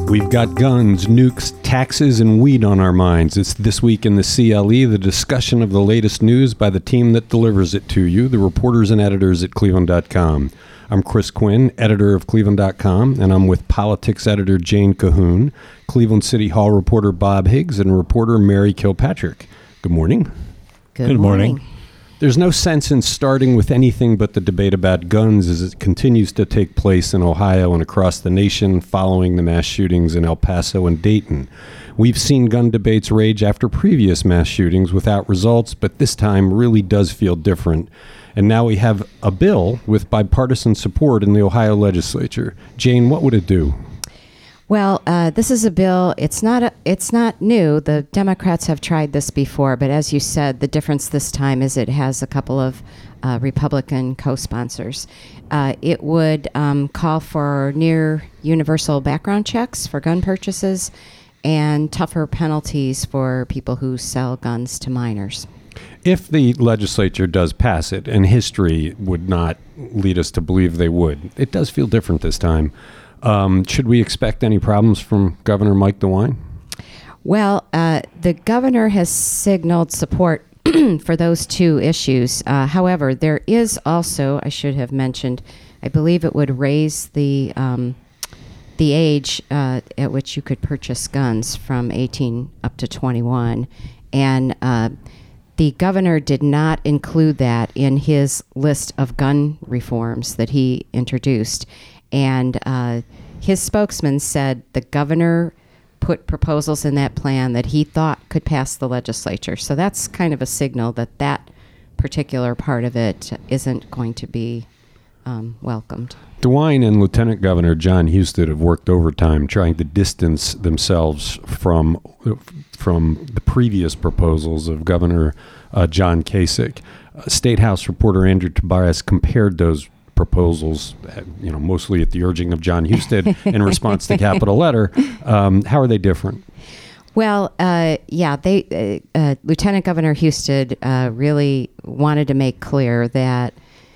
We've got guns, nukes, taxes, and weed on our minds. It's This Week in the CLE, the discussion of the latest news by the team that delivers it to you, the reporters and editors at Cleveland.com. I'm Chris Quinn, editor of Cleveland.com, and I'm with politics editor Jane Cahoon, Cleveland City Hall reporter Bob Higgs, and reporter Mary Kilpatrick. Good morning. Good morning. There's no sense in starting with anything but the debate about guns as it continues to take place in Ohio and across the nation following the mass shootings in El Paso and Dayton. We've seen gun debates rage after previous mass shootings without results, but this time really does feel different. And now we have a bill with bipartisan support in the Ohio legislature. Jane, what would it do? Well, this is a bill. It's not new. The Democrats have tried this before, but as you said, the difference this time is it has a couple of Republican co-sponsors. It would call for near universal background checks for gun purchases and tougher penalties for people who sell guns to minors. If the legislature does pass it, and history would not lead us to believe they would, it does feel different this time. Should we expect any problems from Governor Mike DeWine? Well, the governor has signaled support for those two issues. However, there is also, I should have mentioned, I believe it would raise the age at which you could purchase guns from 18 up to 21. And the governor did not include that in his list of gun reforms that he introduced. And his spokesman said the governor put proposals in that plan that he thought could pass the legislature. So that's kind of a signal that that particular part of it isn't going to be welcomed. DeWine and Lieutenant Governor Jon Husted have worked overtime trying to distance themselves from the previous proposals of Governor John Kasich. State House reporter Andrew Tobias compared those proposals, mostly at the urging of Jon Husted in response to Capitol Letter. How are they different? Well, Lieutenant Governor Husted really wanted to make clear that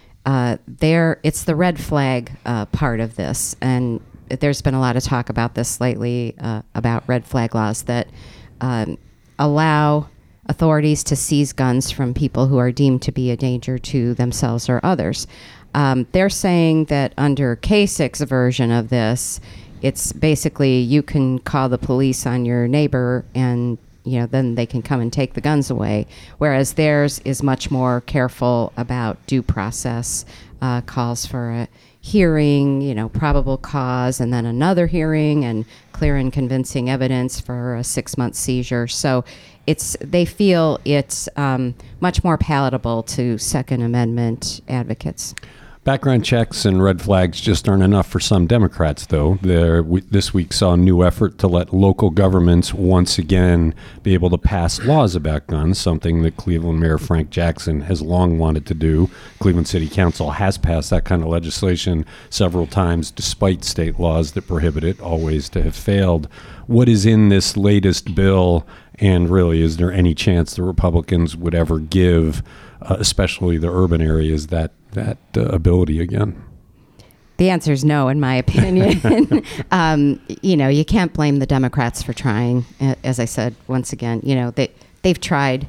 it's the red flag part of this, and there's been a lot of talk about this lately about red flag laws that allow authorities to seize guns from people who are deemed to be a danger to themselves or others. They're saying that under Kasich's version of this, it's basically you can call the police on your neighbor and then they can come and take the guns away, whereas theirs is much more careful about due process, calls for a hearing, probable cause, and then another hearing and clear and convincing evidence for a 6-month seizure. So they feel it's much more palatable to Second Amendment advocates. Background checks and red flags just aren't enough for some Democrats, though. This week saw a new effort to let local governments once again be able to pass laws about guns, something that Cleveland Mayor Frank Jackson has long wanted to do. Cleveland City Council has passed that kind of legislation several times, despite state laws that prohibit it, always to have failed. What is in this latest bill, and really, is there any chance the Republicans would ever give, especially the urban areas, that ability again? The answer is no, in my opinion. You can't blame the Democrats for trying. As I said, once again, they've tried.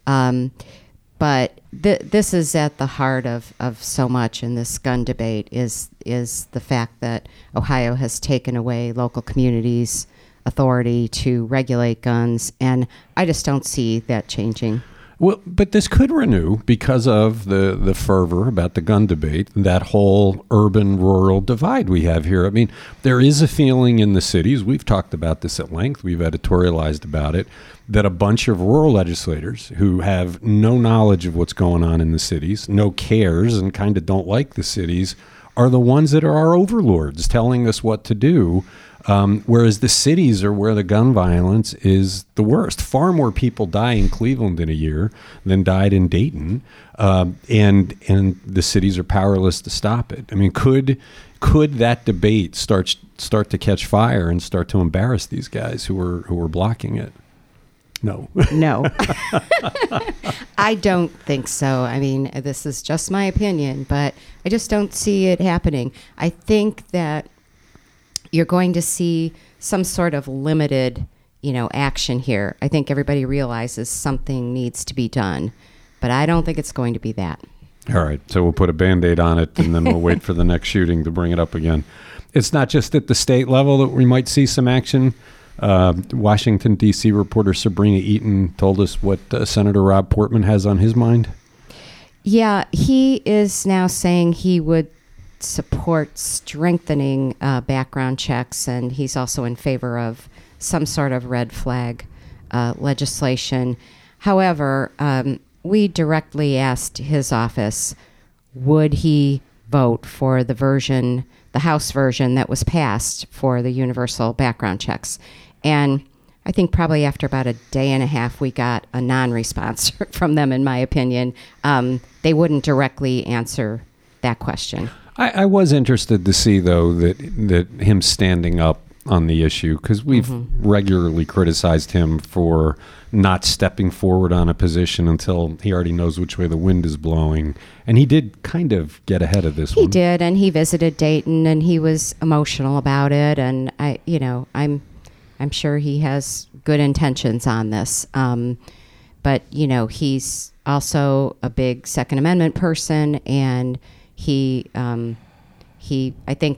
But this is at the heart of so much in this gun debate is the fact that Ohio has taken away local communities' authority to regulate guns, and I just don't see that changing. Well, but this could renew because of the fervor about the gun debate, that whole urban-rural divide we have here. I mean, there is a feeling in the cities, we've talked about this at length, we've editorialized about it, that a bunch of rural legislators who have no knowledge of what's going on in the cities, no cares, and kind of don't like the cities, are the ones that are our overlords telling us what to do. Whereas the cities are where the gun violence is the worst. Far more people die in Cleveland in a year than died in Dayton, and the cities are powerless to stop it. I mean, could that debate start to catch fire and start to embarrass these guys who were blocking it? No. No. I don't think so. I mean, this is just my opinion, but I just don't see it happening. I think that you're going to see some sort of limited, action here. I think everybody realizes something needs to be done, but I don't think it's going to be that. All right, so we'll put a Band-Aid on it, and then we'll wait for the next shooting to bring it up again. It's not just at the state level that we might see some action. Washington, D.C. reporter Sabrina Eaton told us what Senator Rob Portman has on his mind. Yeah, he is now saying he would support strengthening background checks, and he's also in favor of some sort of red flag legislation. However, we directly asked his office, would he vote for the House version that was passed for the universal background checks? And I think probably after about a day and a half, we got a non-response from them, in my opinion. They wouldn't directly answer that question. I was interested to see, though, that him standing up on the issue, because we've regularly criticized him for not stepping forward on a position until he already knows which way the wind is blowing. And he did kind of get ahead of this one. He did, and he visited Dayton, and he was emotional about it. And I'm sure he has good intentions on this. But he's also a big Second Amendment person, and I think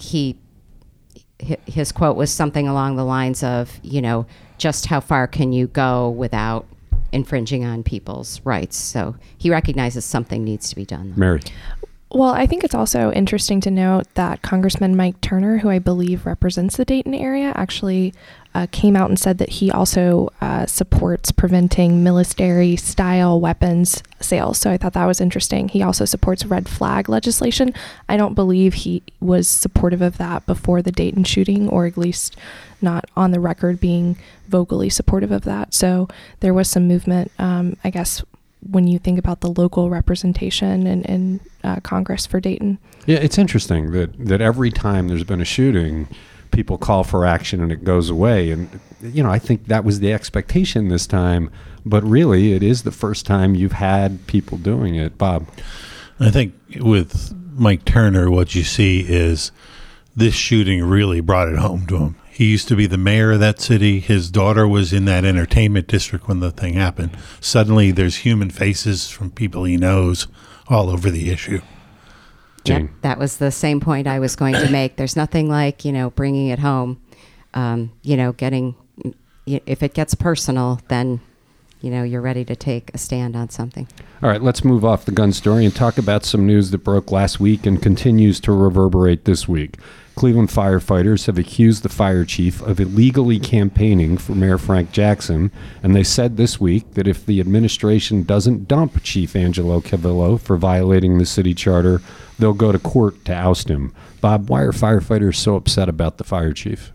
his quote was something along the lines of, just how far can you go without infringing on people's rights? So he recognizes something needs to be done. Mary. Well, I think it's also interesting to note that Congressman Mike Turner, who I believe represents the Dayton area, actually came out and said that he also supports preventing military-style weapons sales. So I thought that was interesting. He also supports red flag legislation. I don't believe he was supportive of that before the Dayton shooting, or at least not on the record being vocally supportive of that. So there was some movement, I guess, when you think about the local representation in Congress for Dayton. Yeah, it's interesting that every time there's been a shooting, people call for action and it goes away. And, I think that was the expectation this time. But really, it is the first time you've had people doing it. Bob? I think with Mike Turner, what you see is this shooting really brought it home to him. He used to be the mayor of that city. His daughter was in that entertainment district when the thing happened. Suddenly, there's human faces from people he knows all over the issue. Jane. Yep, that was the same point I was going to make. There's nothing like, bringing it home. If it gets personal, then, you're ready to take a stand on something. All right, let's move off the gun story and talk about some news that broke last week and continues to reverberate this week. Cleveland firefighters have accused the fire chief of illegally campaigning for Mayor Frank Jackson, and they said this week that if the administration doesn't dump Chief Angelo Cavillo for violating the city charter, they'll go to court to oust him. Bob, why are firefighters so upset about the fire chief?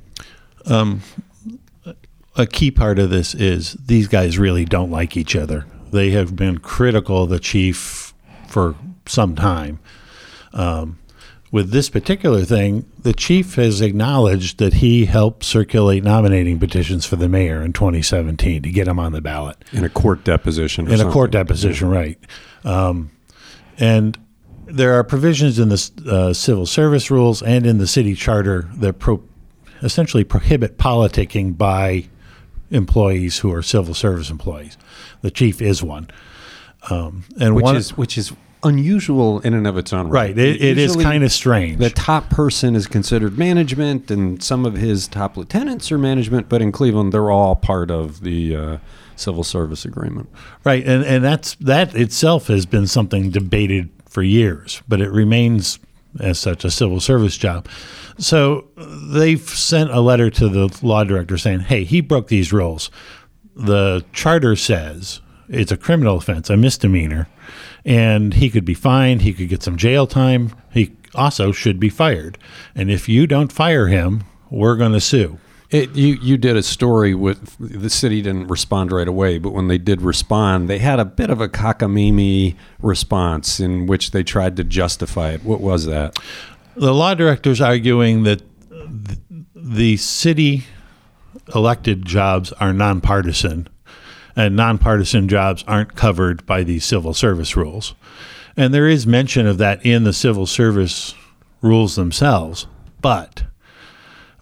A key part of this is these guys really don't like each other. They have been critical of the chief for some time. With this particular thing, the chief has acknowledged that he helped circulate nominating petitions for the mayor in 2017 to get him on the ballot. In a court deposition. In a court deposition, right. And there are provisions in the civil service rules and in the city charter that essentially prohibit politicking by employees who are civil service employees. The chief is one. Which is unusual in and of its own right. It is kind of strange. The top person is considered management, and some of his top lieutenants are management, but in Cleveland, they're all part of the civil service agreement. Right, and that itself has been something debated for years, but it remains as such a civil service job. So they've sent a letter to the law director saying, hey, he broke these rules. The charter says it's a criminal offense, a misdemeanor, and he could be fined, he could get some jail time, he also should be fired. And if you don't fire him, we're going to sue. You did a story with the city didn't respond right away, but when they did respond, they had a bit of a cockamamie response in which they tried to justify it. What was that? The law director's arguing that the city elected jobs are nonpartisan, and nonpartisan jobs aren't covered by these civil service rules. And there is mention of that in the civil service rules themselves, but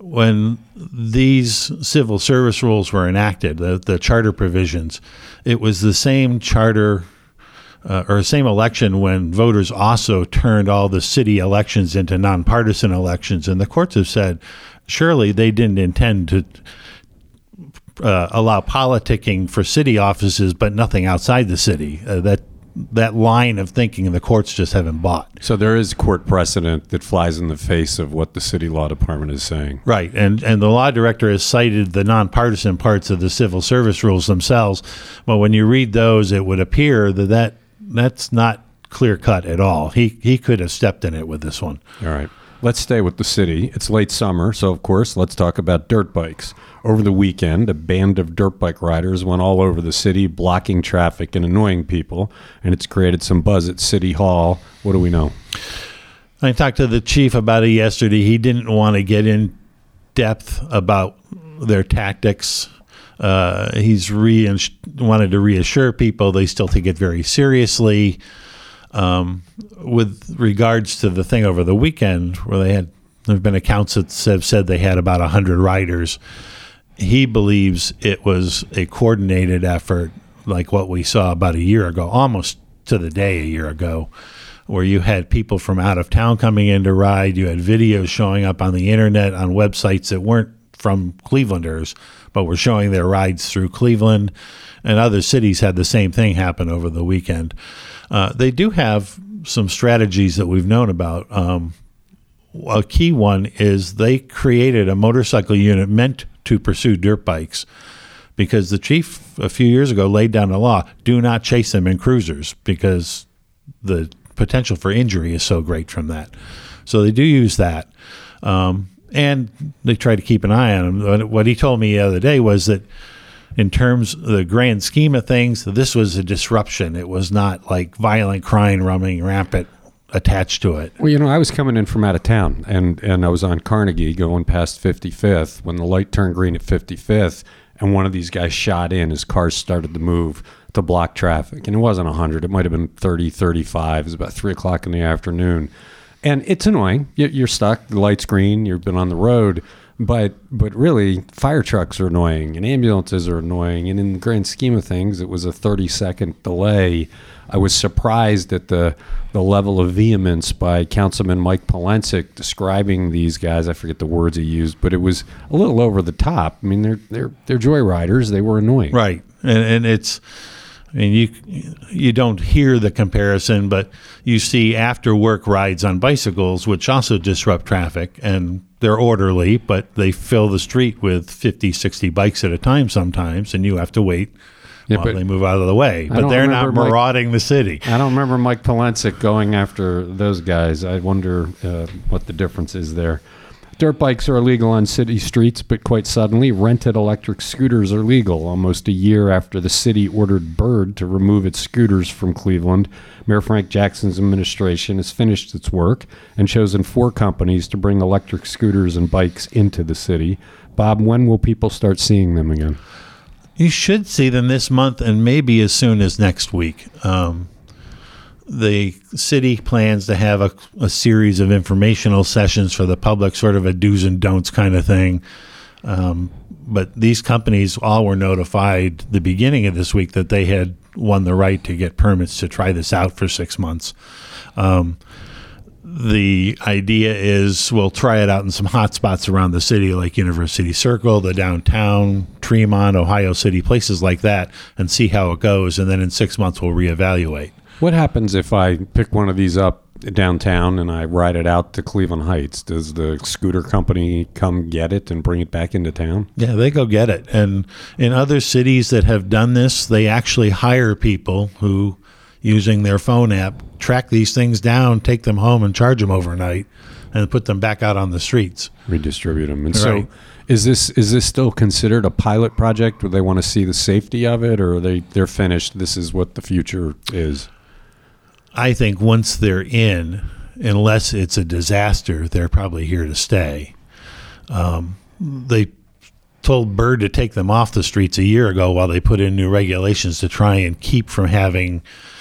when these civil service rules were enacted, the charter provisions, it was the same charter or same election when voters also turned all the city elections into nonpartisan elections. And the courts have said, surely they didn't intend to allow politicking for city offices, but nothing outside the city. That line of thinking the courts just haven't bought. So there is court precedent that flies in the face of what the city law department is saying. Right. And the law director has cited the nonpartisan parts of the civil service rules themselves. But when you read those, it would appear that's not clear cut at all. He could have stepped in it with this one. All right. Let's stay with the city. It's late summer, so of course, let's talk about dirt bikes. Over the weekend, a band of dirt bike riders went all over the city, blocking traffic and annoying people, and it's created some buzz at City Hall. What do we know? I talked to the chief about it yesterday. He didn't want to get in depth about their tactics. He's wanted to reassure people they still take it very seriously. With regards to the thing over the weekend where there have been accounts that have said they had about 100 riders. He believes it was a coordinated effort like what we saw about a year ago, almost to the day a year ago, where you had people from out of town coming in to ride. You had videos showing up on the internet on websites that weren't from Clevelanders, but were showing their rides through Cleveland. And other cities had the same thing happen over the weekend. They do have some strategies that we've known about. A key one is they created a motorcycle unit meant to pursue dirt bikes because the chief a few years ago laid down a law, do not chase them in cruisers because the potential for injury is so great from that. So they do use that. And they try to keep an eye on them. What he told me the other day was that in terms of the grand scheme of things, this was a disruption. It was not like violent crime running rampant attached to it. Well, I was coming in from out of town, and I was on Carnegie going past 55th when the light turned green at 55th, and one of these guys shot in. His car started to move to block traffic, and it wasn't 100. It might have been 30, 35. It was about 3 o'clock in the afternoon. And it's annoying. You're stuck. The light's green. You've been on the road. But really, fire trucks are annoying and ambulances are annoying. And in the grand scheme of things, it was a 30-second delay. I was surprised at the level of vehemence by Councilman Mike Polensek describing these guys. I forget the words he used, but it was a little over the top. I mean, they're joyriders. They were annoying. Right. And it's... I mean, you don't hear the comparison, but you see after-work rides on bicycles, which also disrupt traffic, and they're orderly, but they fill the street with 50, 60 bikes at a time sometimes, and you have to wait while they move out of the way. But they're not marauding the city. I don't remember Mike Polensek going after those guys. I wonder what the difference is there. Dirt bikes are illegal on city streets, but quite suddenly, rented electric scooters are legal. Almost a year after the city ordered Bird to remove its scooters from Cleveland, Mayor Frank Jackson's administration has finished its work and chosen 4 companies to bring electric scooters and bikes into the city. Bob, when will people start seeing them again? You should see them this month and maybe as soon as next week. The city plans to have a series of informational sessions for the public, sort of a do's and don'ts kind of thing. But these companies all were notified the beginning of this week that they had won the right to get permits to try this out for 6 months. The idea is we'll try it out in some hot spots around the city like University Circle, the downtown, Tremont, Ohio City, places like that, and see how it goes. And then in 6 months, we'll reevaluate. What happens if I pick one of these up downtown and I ride it out to Cleveland Heights? Does the scooter company come get it and bring it back into town? Yeah, they go get it. And in other cities that have done this, they actually hire people who, using their phone app, track these things down, take them home and charge them overnight and put them back out on the streets. Redistribute them. And right. So is this still considered a pilot project where they want to see the safety of it, or they're finished, this is what the future is? I think once they're in, unless it's a disaster, they're probably here to stay. They told Bird to take them off the streets a year ago while they put in new regulations to try and keep from having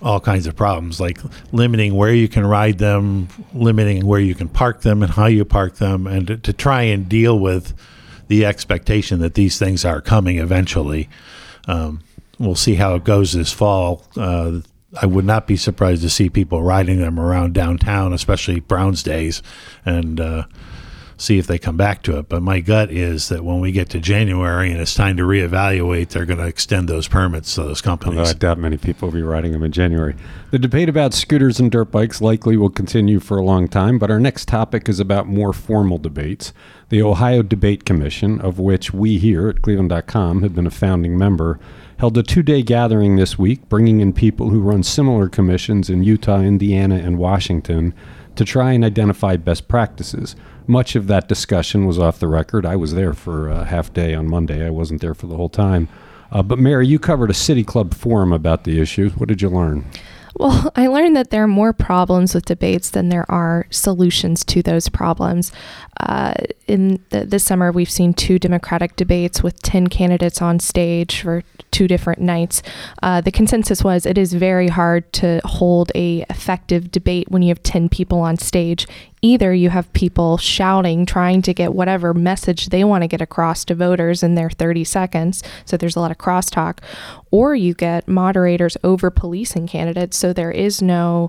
all kinds of problems, like limiting where you can ride them, limiting where you can park them and how you park them, and to try and deal with the expectation that these things are coming eventually. We'll see how it goes this fall. I would not be surprised to see people riding them around downtown, especially Browns days, and see if they come back to it. But my gut is that when we get to January and it's time to reevaluate, they're going to extend those permits to those companies. Although I doubt many people will be riding them in January. The debate about scooters and dirt bikes likely will continue for a long time, but our next topic is about more formal debates. The Ohio Debate Commission, of which we here at Cleveland.com have been a founding member, held a 2-day gathering this week, bringing in people who run similar commissions in Utah, Indiana, and Washington to try and identify best practices. Much of that discussion was off the record. I was there for a half day on Monday. I wasn't there for the whole time. But Mary, you covered a City Club forum about the issue. What did you learn? Well, I learned that there are more problems with debates than there are solutions to those problems. This summer, we've seen 2 Democratic debates with 10 candidates on stage for 2 different nights. The consensus was it is very hard to hold a effective debate when you have 10 people on stage. Either you have people shouting, trying to get whatever message they want to get across to voters in their 30 seconds, so there's a lot of crosstalk, or you get moderators over-policing candidates, so there is no,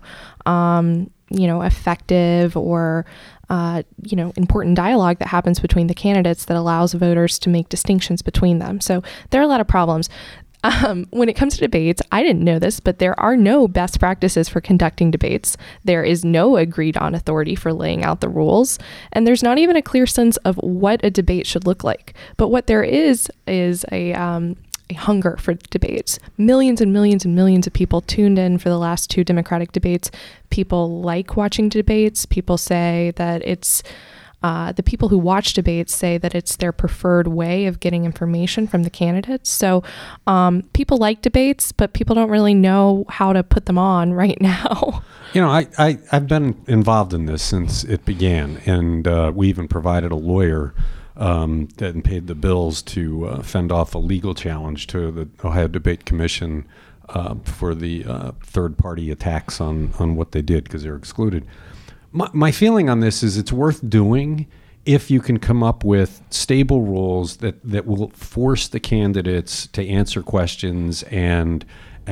effective or, important dialogue that happens between the candidates that allows voters to make distinctions between them. So there are a lot of problems. When it comes to debates, I didn't know this, but there are no best practices for conducting debates. There is no agreed on authority for laying out the rules, and there's not even a clear sense of what a debate should look like. But what there is a hunger for debates. Millions and millions and millions of people tuned in for the last 2 Democratic debates. People like watching debates. People say that it's the people who watch debates say that it's their preferred way of getting information from the candidates. So people like debates, but people don't really know how to put them on right now. I've been involved in this since it began, and we even provided a lawyer that paid the bills to fend off a legal challenge to the Ohio Debate Commission for the third-party attacks on what they did because they were excluded. My feeling on this is it's worth doing if you can come up with stable rules that will force the candidates to answer questions and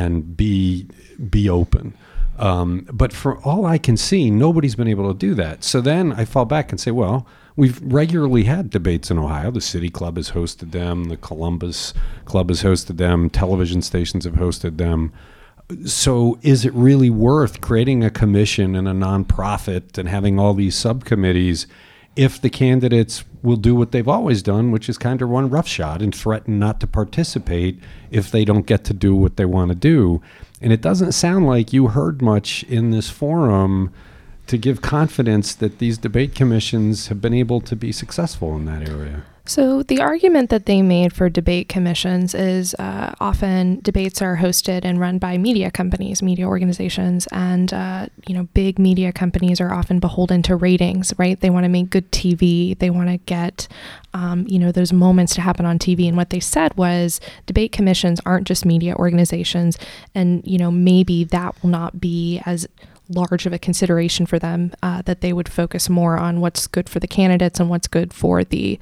be open. But for all I can see, nobody's been able to do that. So then I fall back and say, well, we've regularly had debates in Ohio. The City Club has hosted them. The Columbus Club has hosted them. Television stations have hosted them. So is it really worth creating a commission and a nonprofit and having all these subcommittees if the candidates will do what they've always done, which is kind of run roughshod and threaten not to participate if they don't get to do what they want to do? And it doesn't sound like you heard much in this forum to give confidence that these debate commissions have been able to be successful in that area. So the argument that they made for debate commissions is often debates are hosted and run by media companies, media organizations, and big media companies are often beholden to ratings, right? They want to make good TV. They want to get those moments to happen on TV. And what they said was debate commissions aren't just media organizations, and maybe that will not be as large of a consideration for them, that they would focus more on what's good for the candidates and what's good for the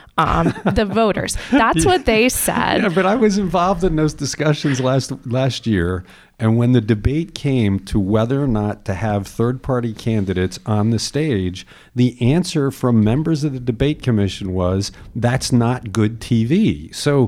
voters. That's what they said. Yeah, but I was involved in those discussions last year, and when the debate came to whether or not to have third-party candidates on the stage, the answer from members of the debate commission was, that's not good TV. So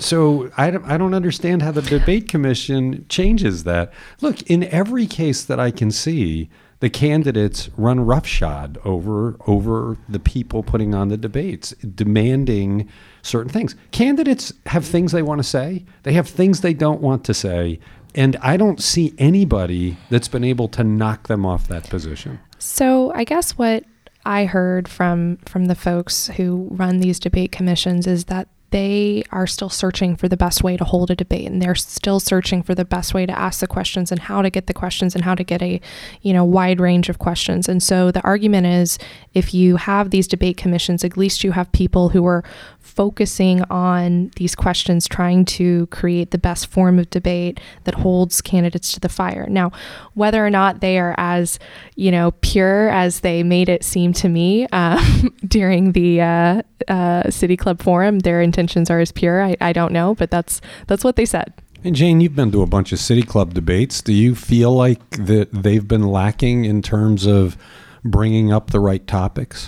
I don't understand how the debate commission changes that. Look, in every case that I can see, the candidates run roughshod over the people putting on the debates, demanding certain things. Candidates have things they want to say. They have things they don't want to say. And I don't see anybody that's been able to knock them off that position. So I guess what I heard from the folks who run these debate commissions is that they are still searching for the best way to hold a debate, and they're still searching for the best way to ask the questions and how to get the questions and how to get a, wide range of questions. And so the argument is, if you have these debate commissions, at least you have people who are focusing on these questions, trying to create the best form of debate that holds candidates to the fire. Now, whether or not they are as, pure as they made it seem to me during the City Club Forum, their intentions are as pure. I don't know, but that's what they said. And Jane, you've been to a bunch of City Club debates. Do you feel like that they've been lacking in terms of bringing up the right topics?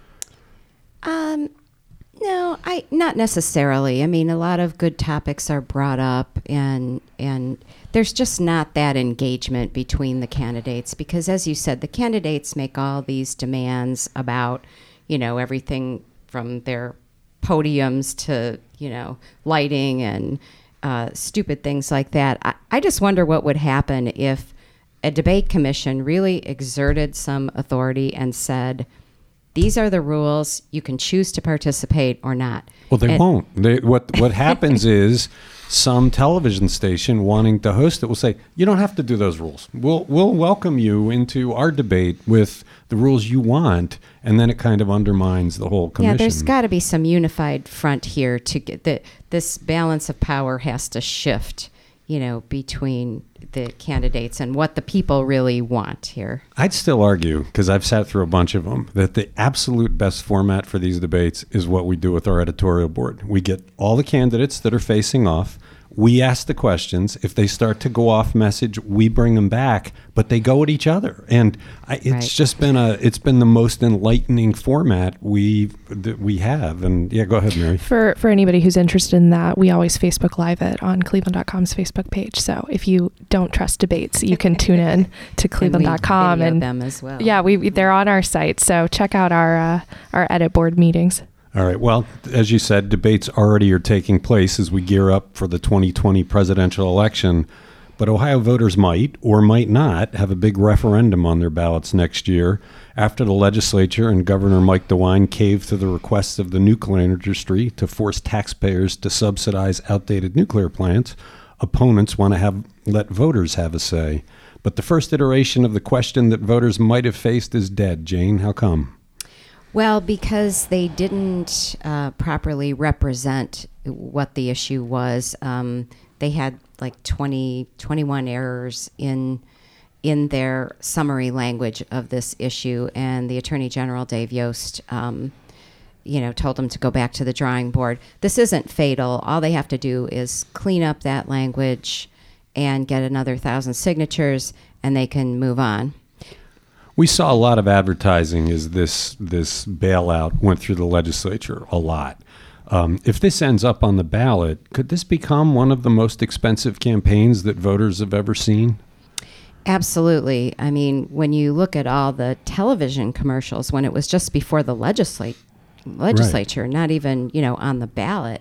No, not necessarily. I mean, a lot of good topics are brought up, and there's just not that engagement between the candidates because, as you said, the candidates make all these demands about, everything from their podiums to, lighting and stupid things like that. I just wonder what would happen if a debate commission really exerted some authority and said, these are the rules. You can choose to participate or not. Well, they won't. What happens is some television station wanting to host it will say, you don't have to do those rules. We'll welcome you into our debate with the rules you want, and then it kind of undermines the whole commission. Yeah, there's got to be some unified front here to get this balance of power has to shift, between the candidates and what the people really want here. I'd still argue, because I've sat through a bunch of them, that the absolute best format for these debates is what we do with our editorial board. We get all the candidates that are facing off. We ask the questions. If they start to go off message, we bring them back, but they go at each other. And it's been the most enlightening format we have. And yeah, go ahead, Mary. For anybody who's interested in that, we always Facebook Live it on Cleveland.com's Facebook page. So if you don't trust debates, you can tune in to Cleveland.com and them as well. Yeah, they're on our site. So check out our edit board meetings. All right. Well, as you said, debates already are taking place as we gear up for the 2020 presidential election. But Ohio voters might or might not have a big referendum on their ballots next year after the legislature and Governor Mike DeWine caved to the requests of the nuclear industry to force taxpayers to subsidize outdated nuclear plants. Opponents want to let voters have a say. But the first iteration of the question that voters might have faced is dead. Jane, how come? Well, because they didn't properly represent what the issue was. They had like 21 errors in their summary language of this issue, and the Attorney General, Dave Yost, told them to go back to the drawing board. This isn't fatal. All they have to do is clean up that language and get another 1,000 signatures, and they can move on. We saw a lot of advertising as this bailout went through the legislature a lot. If this ends up on the ballot, could this become one of the most expensive campaigns that voters have ever seen? Absolutely. I mean, when you look at all the television commercials, when it was just before the legislature, right, not even, on the ballot.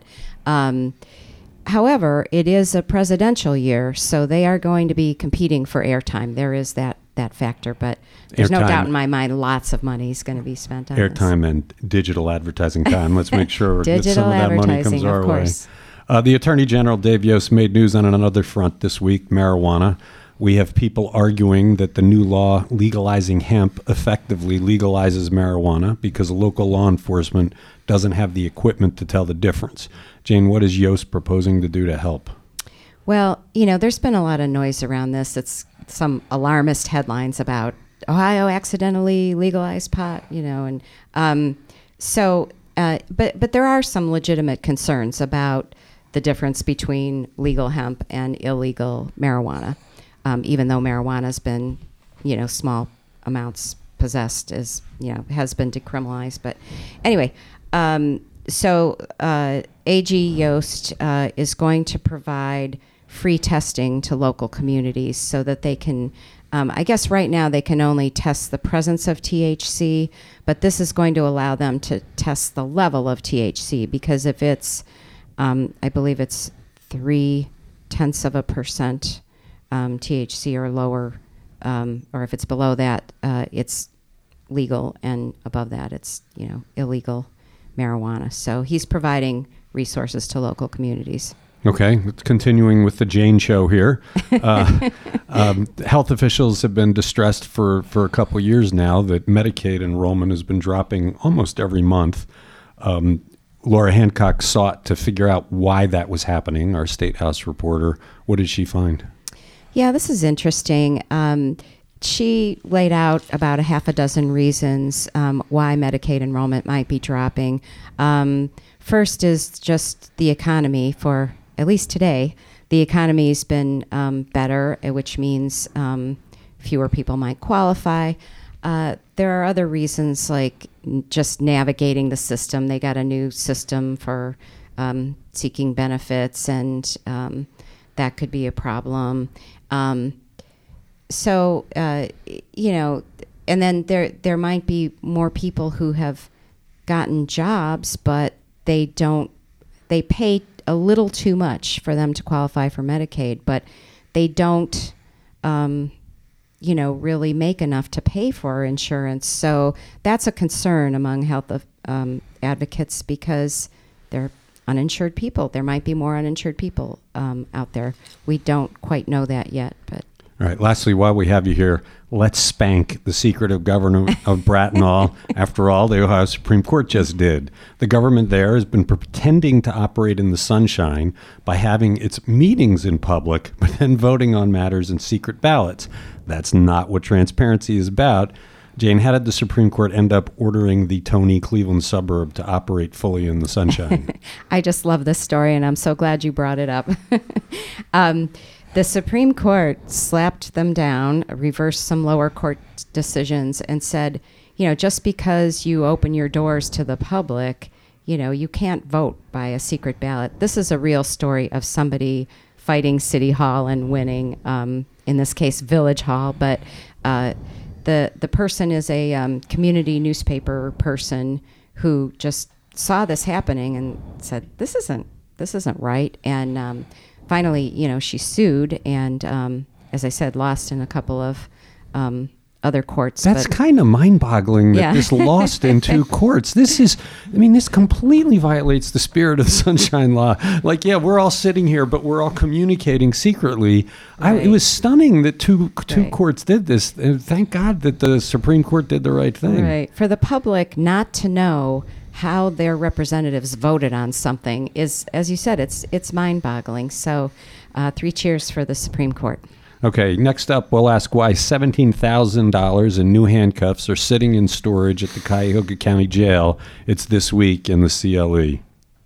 However, it is a presidential year, so they are going to be competing for airtime. There is that factor, but there's no doubt in my mind lots of money is going to be spent on airtime and digital advertising time. Let's make sure that some of that money comes our way. The Attorney General, Dave Yost, made news on another front this week, marijuana. We have people arguing that the new law legalizing hemp effectively legalizes marijuana because local law enforcement doesn't have the equipment to tell the difference. Jane, what is Yost proposing to do to help? Well, there's been a lot of noise around this. It's some alarmist headlines about Ohio accidentally legalized pot, but there are some legitimate concerns about the difference between legal hemp and illegal marijuana. Even though marijuana's been, small amounts possessed has been decriminalized. But anyway, AG Yost is going to provide free testing to local communities so that they can, I guess right now they can only test the presence of THC, but this is going to allow them to test the level of THC, because if it's, I believe it's 0.3% THC or lower, or if it's below that, it's legal, and above that, it's illegal marijuana. So he's providing resources to local communities. Okay, continuing with the Jane show here. Health officials have been distressed for a couple of years now that Medicaid enrollment has been dropping almost every month. Laura Hancock sought to figure out why that was happening, our State House reporter. What did she find? Yeah, this is interesting. She laid out about a half a dozen reasons why Medicaid enrollment might be dropping. First is just the economy. For at least today, the economy's been better, which means fewer people might qualify. There are other reasons like just navigating the system. They got a new system for seeking benefits, and that could be a problem. So, and then there might be more people who have gotten jobs, but they pay a little too much for them to qualify for Medicaid, but they don't, really make enough to pay for insurance. So that's a concern among health advocates because they're uninsured people. There might be more uninsured people out there. We don't quite know that yet, but. All right. Lastly, while we have you here, let's spank the secret of Governor of Brattonall. After all, the Ohio Supreme Court just did. The government there has been pretending to operate in the sunshine by having its meetings in public, but then voting on matters in secret ballots. That's not what transparency is about. Jane, how did the Supreme Court end up ordering the Tony Cleveland suburb to operate fully in the sunshine? I just love this story, and I'm so glad you brought it up. The Supreme Court slapped them down, reversed some lower court decisions, and said, just because you open your doors to the public, you can't vote by a secret ballot. This is a real story of somebody fighting City Hall and winning, in this case, Village Hall. But the person is a community newspaper person who just saw this happening and said, this isn't right. And finally, she sued and, as I said, lost in a couple of other courts. That's kind of mind-boggling that this lost in two courts. This completely violates the spirit of the Sunshine Law. We're all sitting here, but we're all communicating secretly. Right. It was stunning that two courts did this. Thank God that the Supreme Court did the right thing. Right. For the public not to know how their representatives voted on something is, as you said, it's mind-boggling. So 3 cheers for the Supreme Court. Okay, next up, we'll ask why $17,000 in new handcuffs are sitting in storage at the Cuyahoga County Jail. It's this week in the CLE.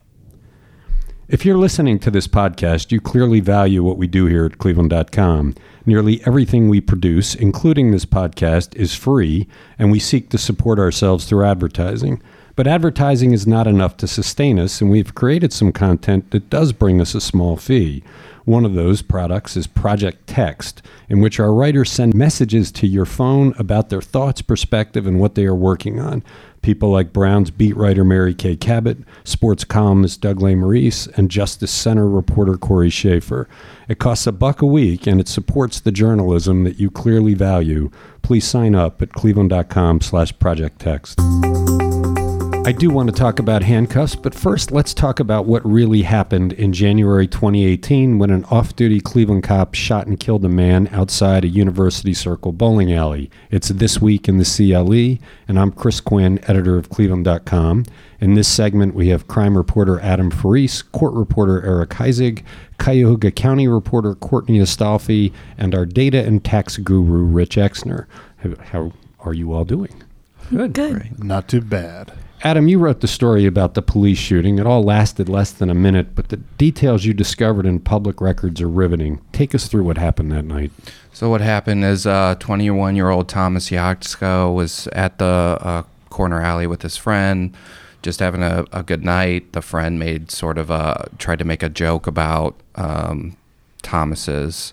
If you're listening to this podcast, you clearly value what we do here at Cleveland.com. Nearly everything we produce, including this podcast, is free, and we seek to support ourselves through advertising. But advertising is not enough to sustain us, and we've created some content that does bring us a small fee. One of those products is Project Text, in which our writers send messages to your phone about their thoughts, perspective, and what they are working on. People like Brown's beat writer Mary Kay Cabot, sports columnist Doug Lesmerises, and Justice Center reporter Corey Schaefer. It costs $1 a week, and it supports the journalism that you clearly value. Please sign up at cleveland.com/projecttext. I do want to talk about handcuffs, but first let's talk about what really happened in January 2018 when an off-duty Cleveland cop shot and killed a man outside a University Circle bowling alley. It's This Week in the CLE, and I'm Chris Quinn, editor of Cleveland.com. In this segment, we have crime reporter Adam Faris, court reporter Eric Heisig, Cuyahoga County reporter Courtney Astolfi, and our data and tax guru Rich Exner. How are you all doing? Good. Great. Not too bad. Adam, you wrote the story about the police shooting. It all lasted less than a minute, but the details you discovered in public records are riveting. Take us through what happened that night. So what happened is 21-year-old Thomas Yatsko was at the corner alley with his friend, just having a good night. The friend tried to make a joke about Thomas's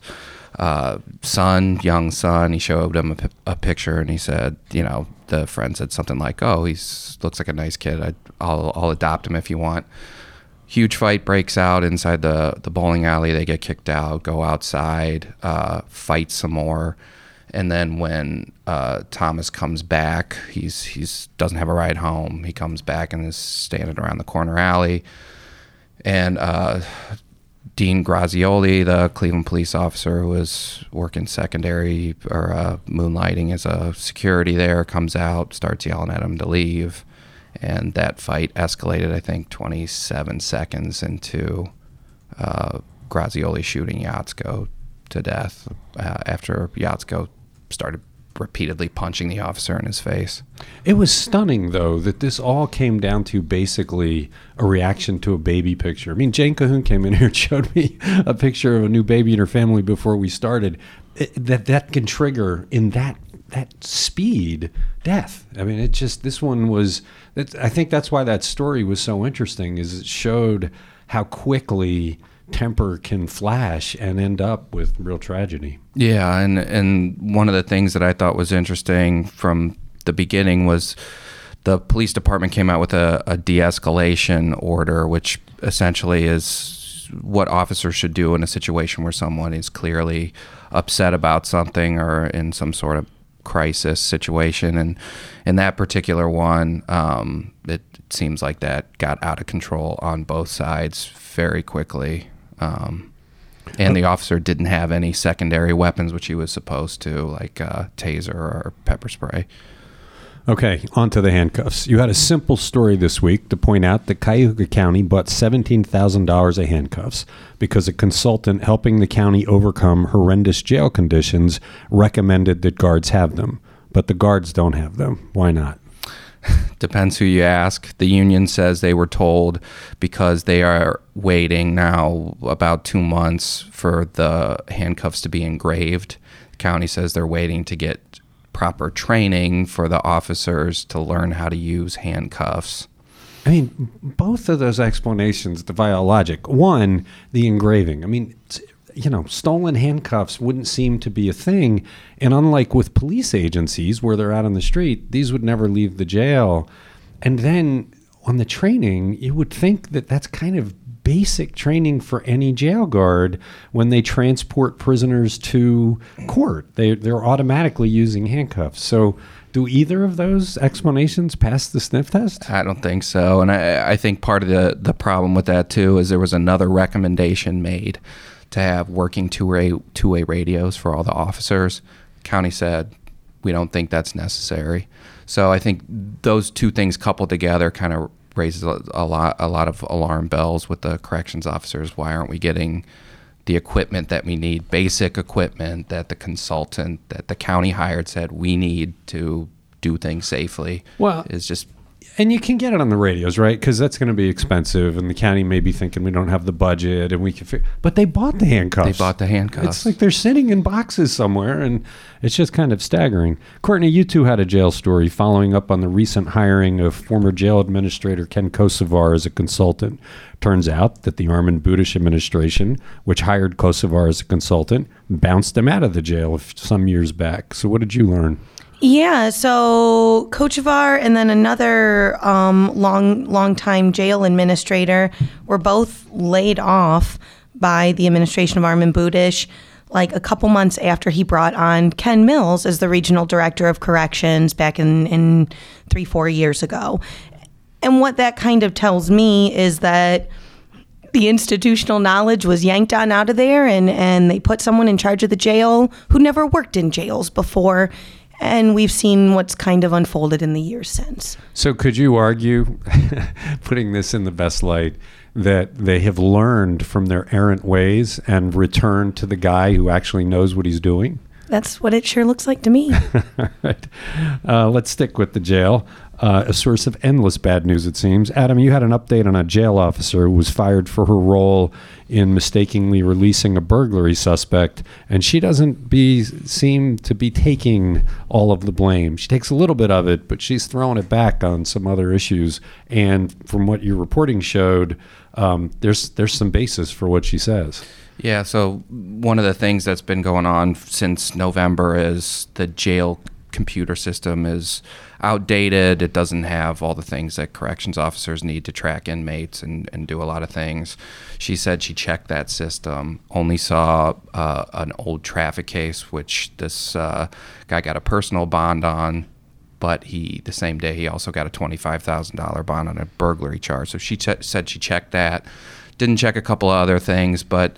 young son. He showed him a picture, and he said, the friend said something like, "Oh, he looks like a nice kid. I'll adopt him if you want." Huge fight breaks out inside the bowling alley. They get kicked out, go outside, fight some more, and then when Thomas comes back, he's doesn't have a ride home. He comes back and is standing around the corner alley. And Dean Grazioli, the Cleveland police officer who was working secondary or moonlighting as a security there, comes out, starts yelling at him to leave. And that fight escalated, I think, 27 seconds into Grazioli shooting Yatsko to death after Yatsko started repeatedly punching the officer in his face. It was stunning, though, that this all came down to basically a reaction to a baby picture. I mean, Jane Cahoon came in here and showed me a picture of a new baby in her family before we started. That can trigger in that speed death. I mean, this one was. I think that's why that story was so interesting, is it showed how quickly temper can flash and end up with real tragedy. Yeah, and one of the things that I thought was interesting from the beginning was the police department came out with a de-escalation order, which essentially is what officers should do in a situation where someone is clearly upset about something or in some sort of crisis situation. And in that particular one, it seems like that got out of control on both sides very quickly. And the officer didn't have any secondary weapons, which he was supposed to, like taser or pepper spray. Okay, on to the handcuffs. You had a simple story this week to point out that Cuyahoga County bought $17,000 of handcuffs because a consultant helping the county overcome horrendous jail conditions recommended that guards have them. But the guards don't have them. Why not? Depends who you ask. The union says they were told because they are waiting now about 2 months for the handcuffs to be engraved. The county says they're waiting to get proper training for the officers to learn how to use handcuffs. I mean, both of those explanations defy all logic. One, the engraving. I mean, stolen handcuffs wouldn't seem to be a thing. And unlike with police agencies where they're out on the street, these would never leave the jail. And then on the training, you would think that that's kind of basic training for any jail guard when they transport prisoners to court. They're automatically using handcuffs. So do either of those explanations pass the sniff test? I don't think so. And I think part of the problem with that, too, is there was another recommendation made to have working two-way radios for all the officers. County said, we don't think that's necessary. So I think those two things coupled together kind of raises a lot of alarm bells with the corrections officers. Why aren't we getting the equipment that we need, basic equipment that the consultant that the county hired said we need to do things safely? Well, is just. And you can get it on the radios, right? Because that's going to be expensive, and the county may be thinking we don't have the budget, and we can. But they bought the handcuffs. They bought the handcuffs. It's like they're sitting in boxes somewhere, and it's just kind of staggering. Courtney, you too had a jail story following up on the recent hiring of former jail administrator Ken Kosovar as a consultant. Turns out that the Armin Budish administration, which hired Kosovar as a consultant, bounced him out of the jail some years back. So what did you learn? Yeah, so Kochevar and then another long-time jail administrator were both laid off by the administration of Armin Budish, like a couple months after he brought on Ken Mills as the regional director of corrections back in 3-4 years ago. And what that kind of tells me is that the institutional knowledge was yanked on out of there, and they put someone in charge of the jail who never worked in jails before. And we've seen what's kind of unfolded in the years since. So could you argue, putting this in the best light, that they have learned from their errant ways and returned to the guy who actually knows what he's doing? That's what it sure looks like to me. All right. Let's stick with the jail. A source of endless bad news, it seems. Adam, you had an update on a jail officer who was fired for her role in mistakenly releasing a burglary suspect, and she doesn't seem to be taking all of the blame. She takes a little bit of it, but she's throwing it back on some other issues. And from what your reporting showed, there's some basis for what she says. Yeah, so one of the things that's been going on since November is the jail computer system is outdated. It doesn't have all the things that corrections officers need to track inmates and do a lot of things. She said she checked that system, only saw an old traffic case, which this guy got a personal bond on, but the same day he also got a $25,000 bond on a burglary charge. So she said she checked that, Didn't check a couple of other things, but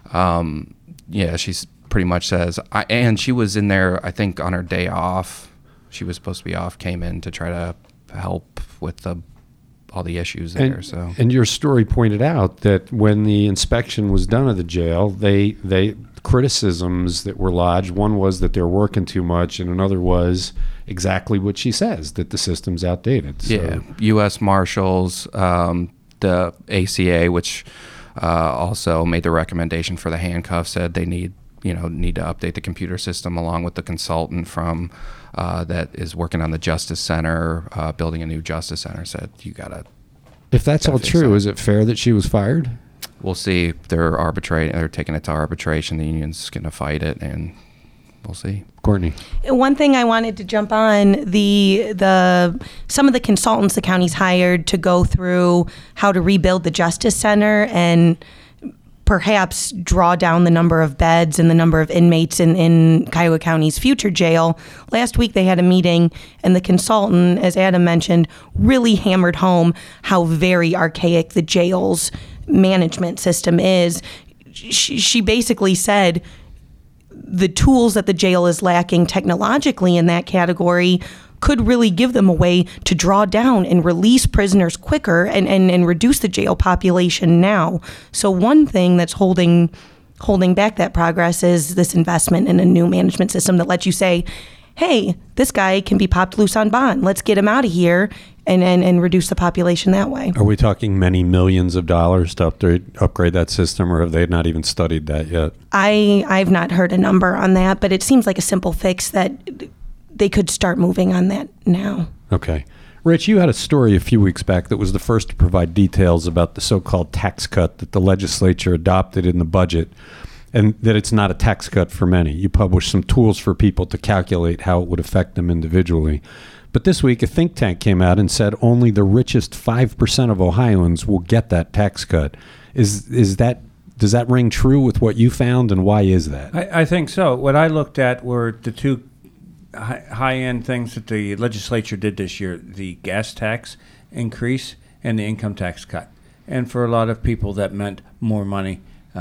yeah, she's pretty much says, and she was in there, I think, on her day off. She was supposed to be off, came in to try to help with all the issues there. And your story pointed out that when the inspection was done of the jail, they criticisms that were lodged. One was that they're working too much, and another was exactly what she says, that the system's outdated. So. Yeah, U.S. Marshals, the ACA, which also made the recommendation for the handcuffs, said they need to update the computer system, along with the consultant from that is working on the Justice Center, building a new Justice Center, said you gotta. If that's all true, is it fair that she was fired? We'll see. They're arbitrating. They're taking it to arbitration. The union's going to fight it, and we'll see. Courtney. One thing I wanted to jump on, some of the consultants the county's hired to go through how to rebuild the Justice Center and perhaps draw down the number of beds and the number of inmates in Cuyahoga County's future jail. Last week they had a meeting, and the consultant, as Adam mentioned, really hammered home how very archaic the jail's management system is. She basically said the tools that the jail is lacking technologically in that category could really give them a way to draw down and release prisoners quicker and reduce the jail population now. So one thing that's holding back that progress is this investment in a new management system that lets you say, hey, this guy can be popped loose on bond. Let's get him out of here and reduce the population that way. Are we talking many millions of dollars to upgrade that system, or have they not even studied that yet? I've not heard a number on that, but it seems like a simple fix that they could start moving on that now. Okay. Rich, you had a story a few weeks back that was the first to provide details about the so-called tax cut that the legislature adopted in the budget, and that it's not a tax cut for many. You published some tools for people to calculate how it would affect them individually. But this week, a think tank came out and said only the richest 5% of Ohioans will get that tax cut. Does that ring true with what you found, and why is that? I think so. What I looked at were the two high-end things that the legislature did this year, the gas tax increase and the income tax cut. And for a lot of people, that meant more money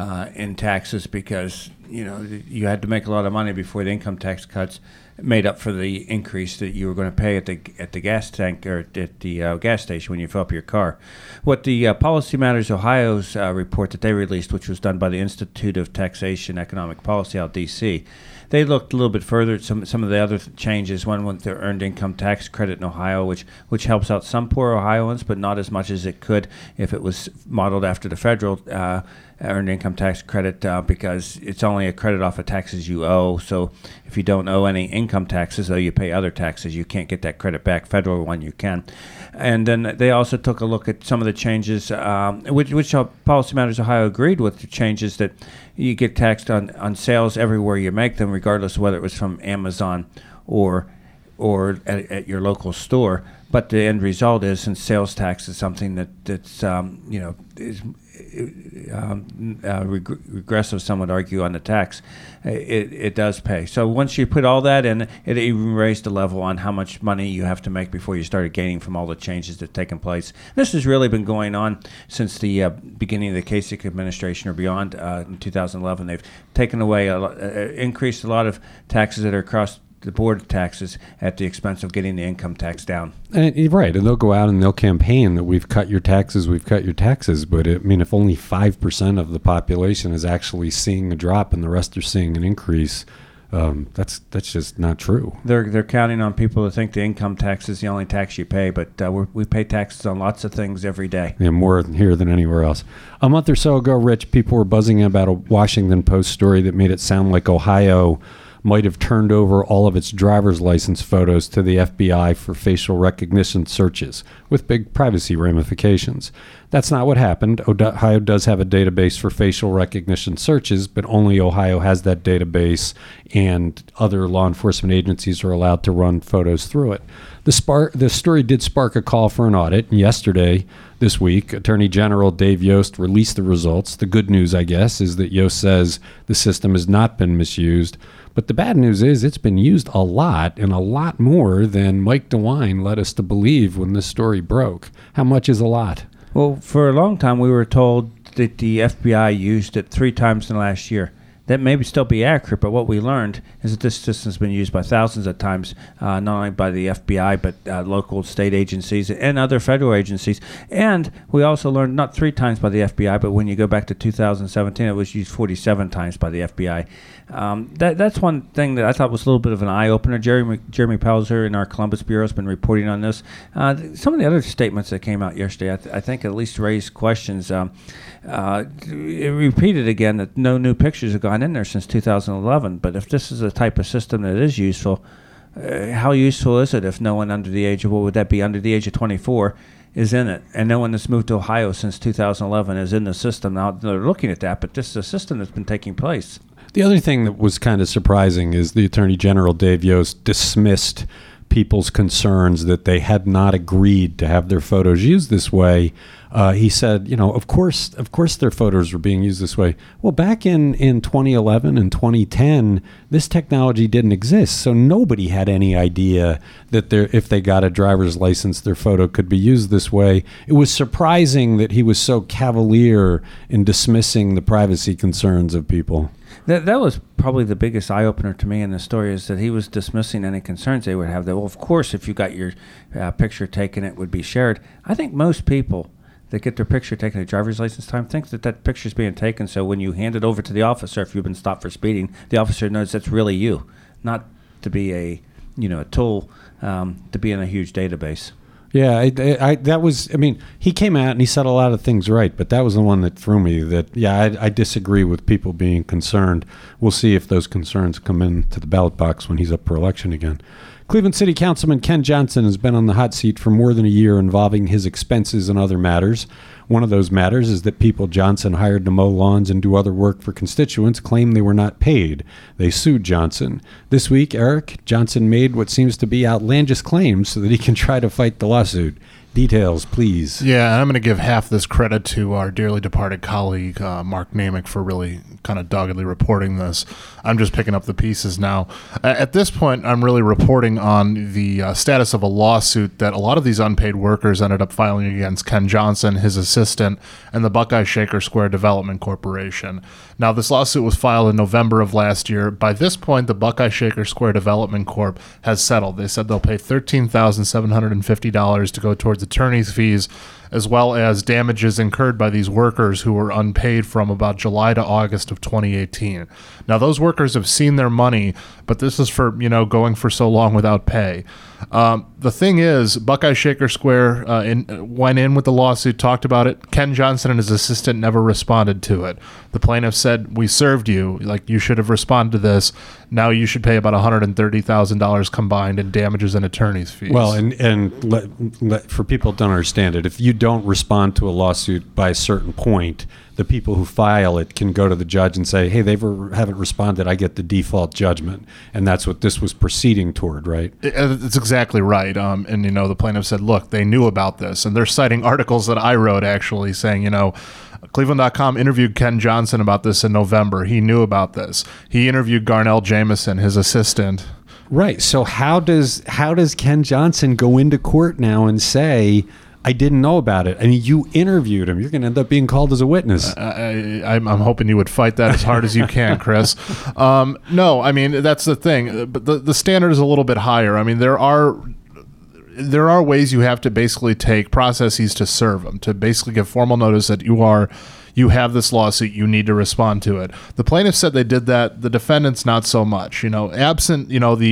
in taxes, because you had to make a lot of money before the income tax cuts made up for the increase that you were going to pay at the gas tank or at the gas station when you fill up your car. What the Policy Matters Ohio's report that they released, which was done by the Institute of Taxation Economic Policy out of D.C., they looked a little bit further at some of the other changes. One with the earned income tax credit in Ohio, which helps out some poor Ohioans, but not as much as it could if it was modeled after the federal earned income tax credit, because it's only a credit off of taxes you owe. So if you don't owe any income taxes, though you pay other taxes, you can't get that credit back. Federal one you can. And then they also took a look at some of the changes, which Policy Matters Ohio agreed with, the changes that you get taxed on sales everywhere you make them, regardless of whether it was from Amazon or at your local store. But the end result is, since sales tax is something that's is regressive, some would argue, on the tax, it does pay. So once you put all that in, it even raised the level on how much money you have to make before you started gaining from all the changes that have taken place. This has really been going on since the beginning of the Kasich administration or beyond. In 2011, they've taken away, increased a lot of taxes that are across the board taxes at the expense of getting the income tax down. Right, and they'll go out and they'll campaign that we've cut your taxes. But if only 5% of the population is actually seeing a drop and the rest are seeing an increase, that's just not true. They're counting on people to think the income tax is the only tax you pay, but we pay taxes on lots of things every day. Yeah, more here than anywhere else. A month or so ago, Rich, people were buzzing about a Washington Post story that made it sound like Ohio might have turned over all of its driver's license photos to the FBI for facial recognition searches, with big privacy ramifications. That's not what happened. Ohio does have a database for facial recognition searches, but only Ohio has that database, and other law enforcement agencies are allowed to run photos through it. The story did spark a call for an audit, and yesterday, this week, Attorney General Dave Yost released the results. The good news, I guess, is that Yost says the system has not been misused. But the bad news is it's been used a lot, and a lot more than Mike DeWine led us to believe when this story broke. How much is a lot? Well, for a long time we were told that the FBI used it 3 times in the last year. That may still be accurate, but what we learned is that this system's been used by thousands of times, not only by the FBI, but local state agencies and other federal agencies. And we also learned not 3 times by the FBI, but when you go back to 2017, it was used 47 times by the FBI. That's one thing that I thought was a little bit of an eye-opener. Jeremy Pelzer in our Columbus Bureau has been reporting on this. Some of the other statements that came out yesterday, I think at least raised questions. It repeated again that no new pictures have gone in there since 2011. But if this is a type of system that is useful, how useful is it if no one under the age of, what would that be, under the age of 24 is in it? And no one that's moved to Ohio since 2011 is in the system. Now they're looking at that, but this is a system that's been taking place. The other thing that was kind of surprising is the Attorney General, Dave Yost, dismissed people's concerns that they had not agreed to have their photos used this way. He said, of course their photos were being used this way. Well, back in 2011 and 2010, this technology didn't exist. So nobody had any idea that if they got a driver's license, their photo could be used this way. It was surprising that he was so cavalier in dismissing the privacy concerns of people. That was probably the biggest eye-opener to me in the story, is that he was dismissing any concerns they would have. That, well, of course, if you got your picture taken, it would be shared. I think most people that get their picture taken at driver's license time think that picture is being taken, so when you hand it over to the officer, if you've been stopped for speeding, the officer knows that's really you, not to be a tool to be in a huge database. Yeah, he came out and he said a lot of things right, but that was the one that threw me. I disagree with people being concerned. We'll see if those concerns come into the ballot box when he's up for election again. Cleveland City Councilman Ken Johnson has been on the hot seat for more than a year involving his expenses and other matters. One of those matters is that people Johnson hired to mow lawns and do other work for constituents claim they were not paid. They sued Johnson. This week, Eric, Johnson made what seems to be outlandish claims so that he can try to fight the lawsuit. Details, please. Yeah, I'm going to give half this credit to our dearly departed colleague, Mark Namick, for really kind of doggedly reporting this. I'm just picking up the pieces now. At this point, I'm really reporting on the status of a lawsuit that a lot of these unpaid workers ended up filing against Ken Johnson, his assistant, and the Buckeye Shaker Square Development Corporation. Now, this lawsuit was filed in November of last year. By this point, the Buckeye Shaker Square Development Corp has settled. They said they'll pay $13,750 to go towards attorney's fees, as well as damages incurred by these workers who were unpaid from about July to August of 2018. Now, those workers have seen their money, but this is for, going for so long without pay. The thing is, Buckeye Shaker Square went in with the lawsuit, talked about it. Ken Johnson and his assistant never responded to it. The plaintiff said, we served you, like you should have responded to this. Now you should pay about $130,000 combined in damages and attorney's fees. Well, and for people to don't understand it, if you don't respond to a lawsuit by a certain point, the people who file it can go to the judge and say, hey, they haven't responded, I get the default judgment. And that's what this was proceeding toward, right? It's exactly right. And, the plaintiff said, look, they knew about this. And they're citing articles that I wrote, actually, saying, Cleveland.com interviewed Ken Johnson about this in November. He knew about this. He interviewed Garnell Jameson, his assistant. Right. So how does Ken Johnson go into court now and say, I didn't know about it? I mean, you interviewed him. You're going to end up being called as a witness. I'm hoping you would fight that as hard as you can, Chris. No, I mean, that's the thing. But the standard is a little bit higher. I mean, there are ways you have to basically take processes to serve them, to basically give formal notice that you have this lawsuit, you need to respond to it. The plaintiff said they did that. The defendants, not so much. Absent,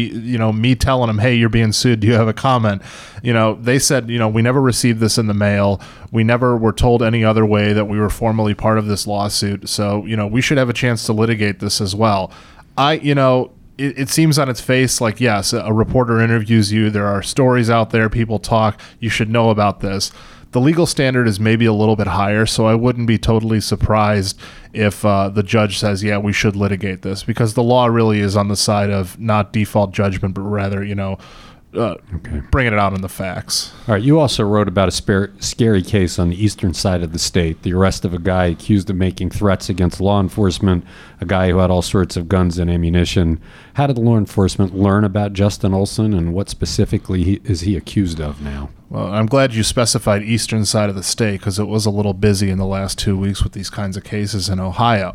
me telling them, hey, you're being sued, do you have a comment? They said, we never received this in the mail. We never were told any other way that we were formally part of this lawsuit. So, we should have a chance to litigate this as well. It seems on its face like, yes, a reporter interviews you. There are stories out there. People talk. You should know about this. The legal standard is maybe a little bit higher, so I wouldn't be totally surprised if the judge says, yeah, we should litigate this, because the law really is on the side of not default judgment, but rather, bringing it out in the facts. All right. You also wrote about a scary case on the eastern side of the state, the arrest of a guy accused of making threats against law enforcement, a guy who had all sorts of guns and ammunition. How did law enforcement learn about Justin Olson, and what specifically is he accused of now? Well, I'm glad you specified eastern side of the state because it was a little busy in the last 2 weeks with these kinds of cases in Ohio.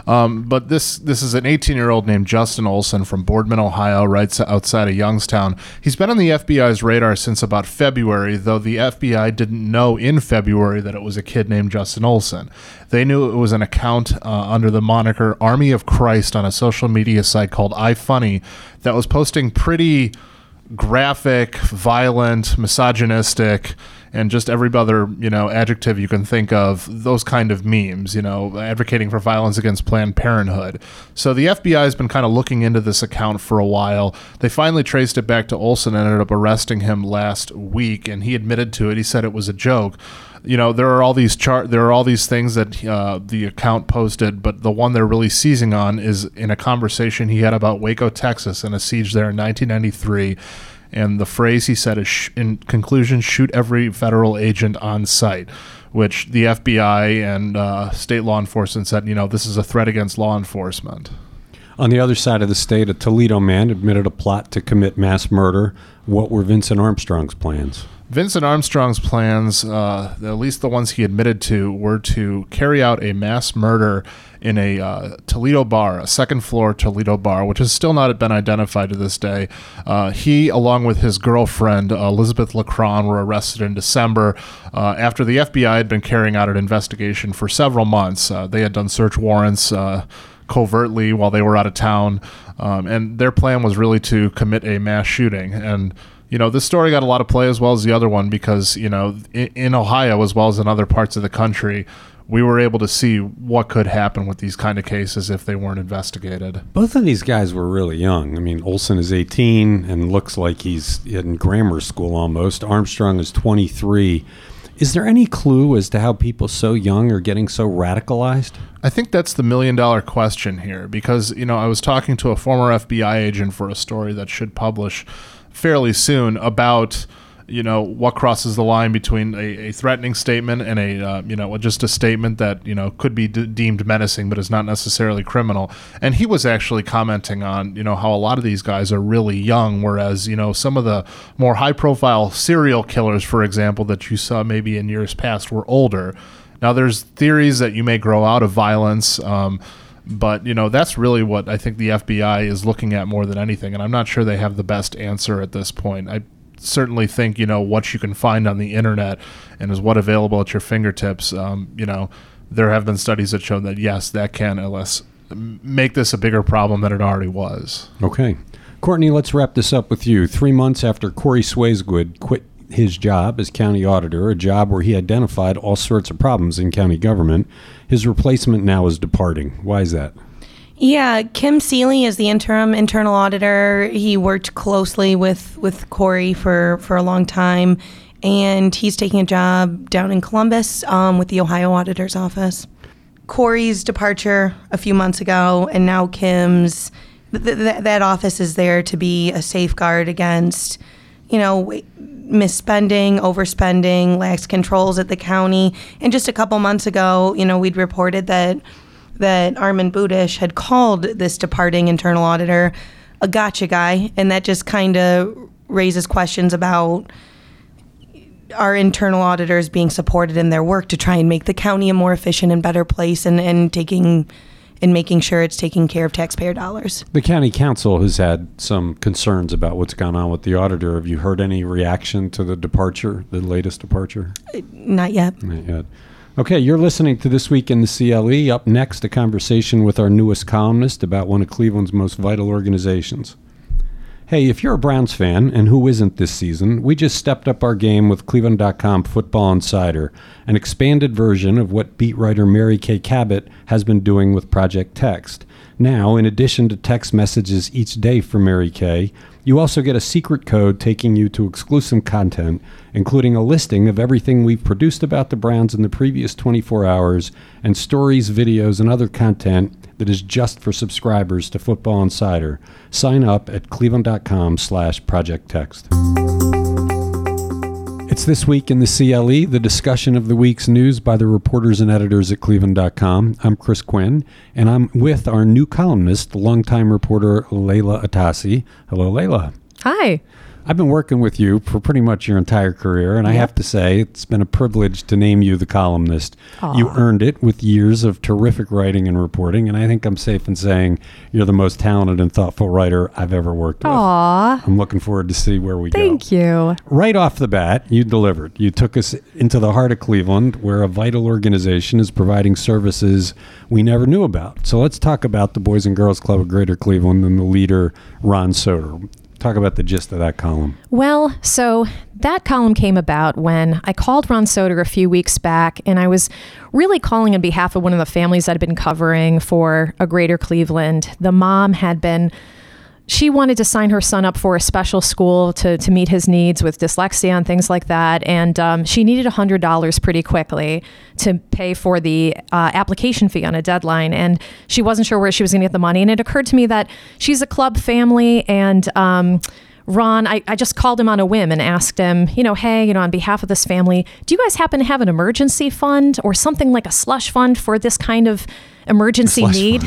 But this is an 18-year-old named Justin Olson from Boardman, Ohio, right outside of Youngstown. He's been on the FBI's radar since about February, though the FBI didn't know in February that it was a kid named Justin Olson. They knew it was an account under the moniker Army of Christ on a social media site called iFunny that was posting pretty graphic, violent, misogynistic, and just every other, adjective you can think of, those kind of memes, advocating for violence against Planned Parenthood. So the FBI has been kind of looking into this account for a while. They finally traced it back to Olson and ended up arresting him last week, and he admitted to it. He said it was a joke. There are all these things that the account posted, but the one they're really seizing on is in a conversation he had about Waco, Texas, and a siege there in 1993. And the phrase he said is, in conclusion, shoot every federal agent on site, which the FBI and state law enforcement said, this is a threat against law enforcement. On the other side of the state, a Toledo man admitted a plot to commit mass murder. What were Vincent Armstrong's plans? Vincent Armstrong's plans, at least the ones he admitted to, were to carry out a mass murder in a Toledo bar, a second-floor Toledo bar, which has still not been identified to this day. He, along with his girlfriend, Elizabeth Lacron, were arrested in December after the FBI had been carrying out an investigation for several months. They had done search warrants covertly while they were out of town, and their plan was really to commit a mass shooting. And this story got a lot of play as well as the other one because, in Ohio as well as in other parts of the country, we were able to see what could happen with these kind of cases if they weren't investigated. Both of these guys were really young. I mean, Olson is 18 and looks like he's in grammar school almost. Armstrong is 23. Is there any clue as to how people so young are getting so radicalized? I think that's the million-dollar question here because, I was talking to a former FBI agent for a story that should publish fairly soon about what crosses the line between a threatening statement and a just a statement that could be deemed menacing but is not necessarily criminal. And he was actually commenting on how a lot of these guys are really young, whereas some of the more high profile serial killers, for example, that you saw maybe in years past were older. Now there's theories that you may grow out of violence, but, that's really what I think the FBI is looking at more than anything. And I'm not sure they have the best answer at this point. I certainly think, what you can find on the internet and is what available at your fingertips. There have been studies that show that, yes, that can at least make this a bigger problem than it already was. Okay. Courtney, let's wrap this up with you. 3 months after Corey Swaisgood quit his job as county auditor, a job where he identified all sorts of problems in county government, his replacement now is departing. Why is that? Yeah, Kim Seeley is the interim internal auditor. He worked closely with Corey for a long time, and he's taking a job down in Columbus with the Ohio Auditor's Office. Corey's departure a few months ago, and now Kim's, that office is there to be a safeguard against, misspending, overspending, lax controls at the county. And just a couple months ago, we'd reported that Armin Budish had called this departing internal auditor a gotcha guy, and that just kind of raises questions about our internal auditors being supported in their work to try and make the county a more efficient and better place and making sure it's taking care of taxpayer dollars. The county council has had some concerns about what's gone on with the auditor. Have you heard any reaction to the latest departure? Not yet. Not yet. Okay, you're listening to This Week in the CLE. Up next, a conversation with our newest columnist about one of Cleveland's most vital organizations. Hey, if you're a Browns fan, and who isn't this season, we just stepped up our game with Cleveland.com Football Insider, an expanded version of what beat writer Mary Kay Cabot has been doing with Project Text. Now, in addition to text messages each day from Mary Kay, you also get a secret code taking you to exclusive content, including a listing of everything we've produced about the Browns in the previous 24 hours, and stories, videos, and other content that is just for subscribers to Football Insider. Sign up at cleveland.com/projecttext. It's This Week in the CLE, the discussion of the week's news by the reporters and editors at cleveland.com. I'm Chris Quinn, and I'm with our new columnist, longtime reporter Layla Atassi. Hello, Layla. Hi. I've been working with you for pretty much your entire career, and I have to say it's been a privilege to name you the columnist. Aw. You earned it with years of terrific writing and reporting, and I think I'm safe in saying you're the most talented and thoughtful writer I've ever worked with. Aw. I'm looking forward to see where we go. Thank you. Right off the bat, you delivered. You took us into the heart of Cleveland, where a vital organization is providing services we never knew about. So let's talk about the Boys and Girls Club of Greater Cleveland and the leader, Ron Soder. Talk about the gist of that column. Well, so that column came about when I called Ron Soder a few weeks back, and I was really calling on behalf of one of the families I'd been covering for a Greater Cleveland. The mom she wanted to sign her son up for a special school to meet his needs with dyslexia and things like that. And she needed $100 pretty quickly to pay for the application fee on a deadline. And she wasn't sure where she was going to get the money. And it occurred to me that she's a club family, and Ron, I just called him on a whim and asked him, hey, on behalf of this family, do you guys happen to have an emergency fund or something like a slush fund for this kind of emergency need?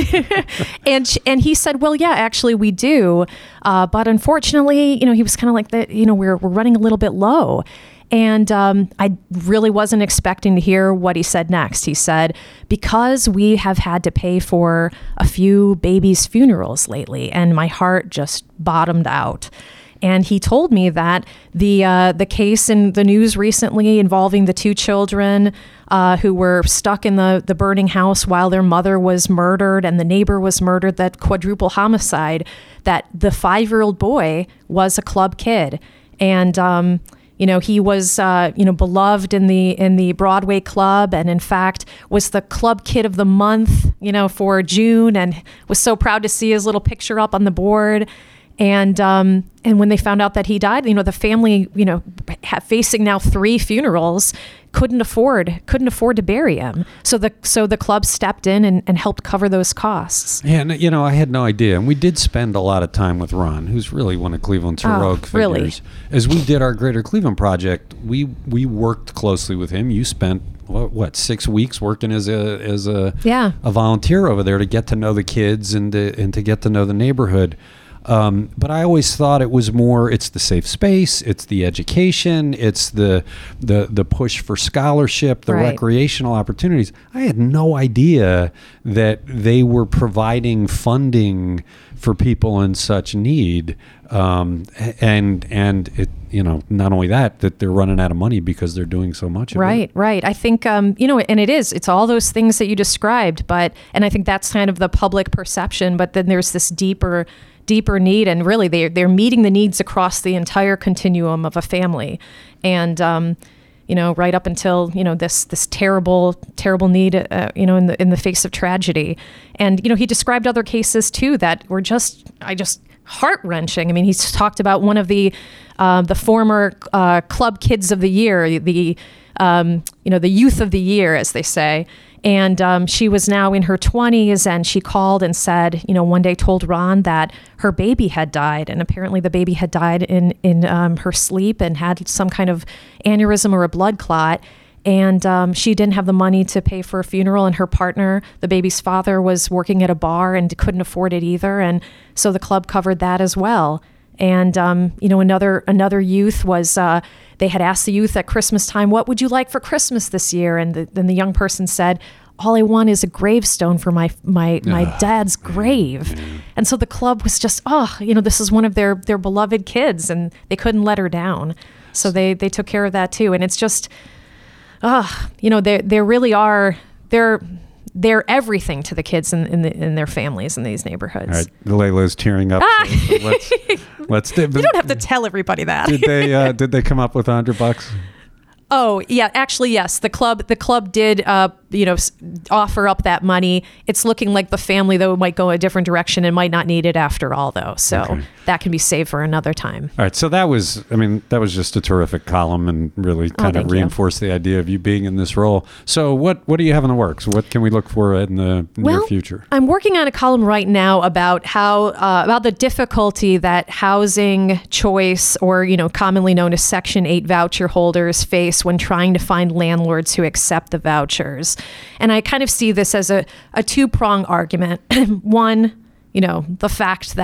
And he said, well, yeah, actually we do. But unfortunately, he was kind of like that, we're running a little bit low. And I really wasn't expecting to hear what he said next. He said, because we have had to pay for a few babies' funerals lately, and my heart just bottomed out. And he told me that the case in the news recently involving the two children who were stuck in the burning house while their mother was murdered and the neighbor was murdered, that quadruple homicide, that the 5-year-old boy was a club kid. And he was, beloved in the Broadway club, and in fact was the club kid of the month, for June, and was so proud to see his little picture up on the board. And when they found out that he died, the family, facing now 3 funerals, couldn't afford to bury him. So the club stepped in and helped cover those costs. Yeah, and, I had no idea. And we did spend a lot of time with Ron, who's really one of Cleveland's heroic figures. Really? As we did our Greater Cleveland project, we worked closely with him. You spent what 6 weeks working as a volunteer over there to get to know the kids and to get to know the neighborhood. But I always thought it was more, it's the safe space, it's the education, it's the push for scholarship, the recreational opportunities. I had no idea that they were providing funding for people in such need. And it, not only that they're running out of money because they're doing so much of it. Right. I think, and it's all those things that you described, and I think that's kind of the public perception, but then there's this deeper need, and really they're meeting the needs across the entire continuum of a family. And, right up until, this terrible need, in the face of tragedy. And, he described other cases too that were just heart-wrenching. I mean, he's talked about one of the former club kids of the year, the youth of the year, as they say. And she was now in her 20s, and she called and said, one day told Ron that her baby had died. And apparently the baby had died in her sleep and had some kind of aneurysm or a blood clot. And she didn't have the money to pay for a funeral, and her partner, the baby's father, was working at a bar and couldn't afford it either. And so the club covered that as well. And, another youth was, they had asked the youth at Christmas time, what would you like for Christmas this year? And then the young person said, all I want is a gravestone for my dad's grave. And so the club was just, this is one of their beloved kids, and they couldn't let her down. So they took care of that too. And it's just, they really are, they're everything to the kids in their families in these neighborhoods. All right, Layla's tearing up. So let's you don't have to tell everybody that. Did they come up with $100? Oh yeah, actually yes. The club did offer up that money. It's looking like the family though might go a different direction and might not need it after all though. So that can be saved for another time. All right, so that was just a terrific column and really kind of reinforced the idea of you being in this role. So what do you have in the works? What can we look for in the near future? I'm working on a column right now about how about the difficulty that housing choice, or commonly known as Section 8 voucher holders, face when trying to find landlords who accept the vouchers. And I kind of see this as a two-prong argument. One, the fact that,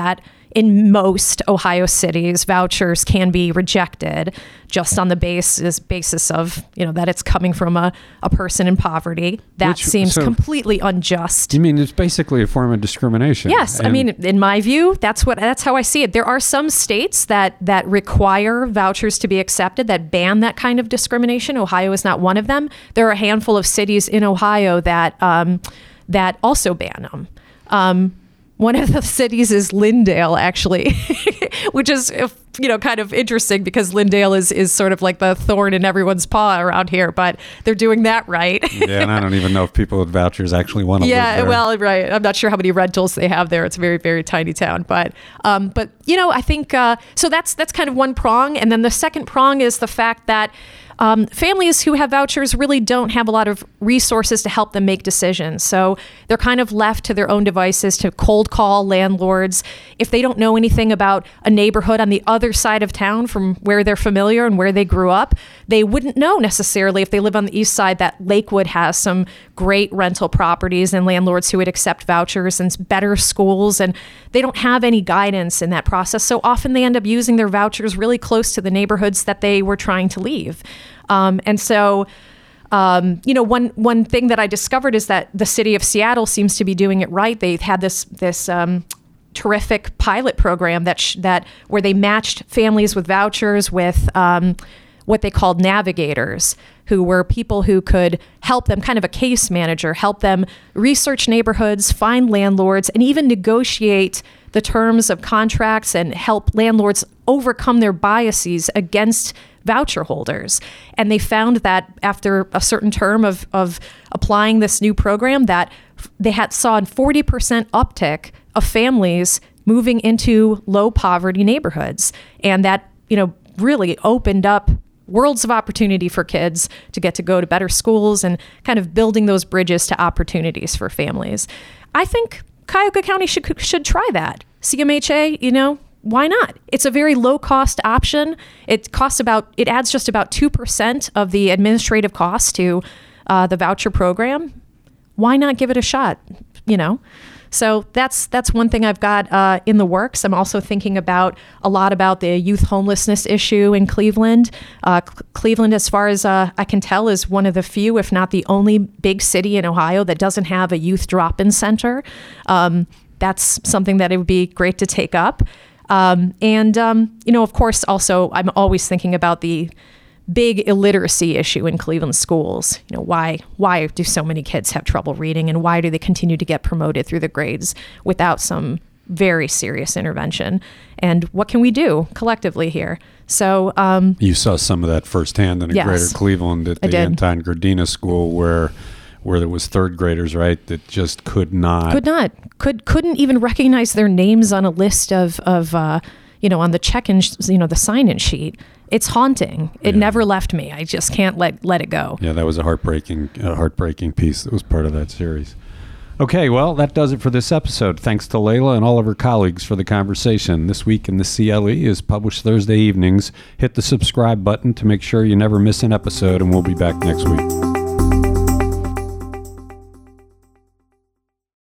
in most Ohio cities, vouchers can be rejected just on the basis of, that it's coming from a person in poverty. That seems completely unjust. You mean it's basically a form of discrimination? Yes. I mean, in my view, that's how I see it. There are some states that require vouchers to be accepted, that ban that kind of discrimination. Ohio is not one of them. There are a handful of cities in Ohio that also ban them. One of the cities is Lindale, actually, which is, kind of interesting because Lindale is sort of like the thorn in everyone's paw around here, but they're doing that right. Yeah, and I don't even know if people with vouchers actually want to live there. Yeah, well, right. I'm not sure how many rentals they have there. It's a very, very tiny town. But I think, so that's kind of one prong. And then the second prong is the fact that families who have vouchers really don't have a lot of resources to help them make decisions. So they're kind of left to their own devices to cold call landlords. If they don't know anything about a neighborhood on the other side of town from where they're familiar and where they grew up, they wouldn't know necessarily, if they live on the east side, that Lakewood has some great rental properties and landlords who would accept vouchers and better schools. And they don't have any guidance in that process. So often they end up using their vouchers really close to the neighborhoods that they were trying to leave. And so, one thing that I discovered is that the city of Seattle seems to be doing it right. They've had this terrific pilot program that where they matched families with vouchers with what they called navigators, who were people who could help them, kind of a case manager, help them research neighborhoods, find landlords, and even negotiate the terms of contracts and help landlords overcome their biases against voucher holders. And they found that after a certain term of applying this new program, that they saw a 40% uptick of families moving into low poverty neighborhoods. And that, really opened up worlds of opportunity for kids to go to better schools and kind of building those bridges to opportunities for families. I think Cuyahoga County should try that. CMHA, why not? It's a very low cost option. It adds just about 2% of the administrative cost to the voucher program. Why not give it a shot? So that's one thing I've got in the works. I'm also thinking a lot about the youth homelessness issue in Cleveland. Cleveland, as far as I can tell, is one of the few, if not the only big city in Ohio that doesn't have a youth drop-in center. That's something that it would be great to take up. Of course, also, I'm always thinking about the big illiteracy issue in Cleveland schools. Why do so many kids have trouble reading, and why do they continue to get promoted through the grades without some very serious intervention? And what can we do collectively here? So you saw some of that firsthand in Greater Cleveland at the Anton Gardena School, where there was third graders, right, that just couldn't even recognize their names on a list of on the check-in, the sign-in sheet. It's haunting. It never left me. I just can't let it go. Yeah, that was a heartbreaking piece that was part of that series. Okay, well, that does it for this episode. Thanks to Layla and all of her colleagues for the conversation. This Week in the CLE is published Thursday evenings. Hit the subscribe button to make sure you never miss an episode, and we'll be back next week.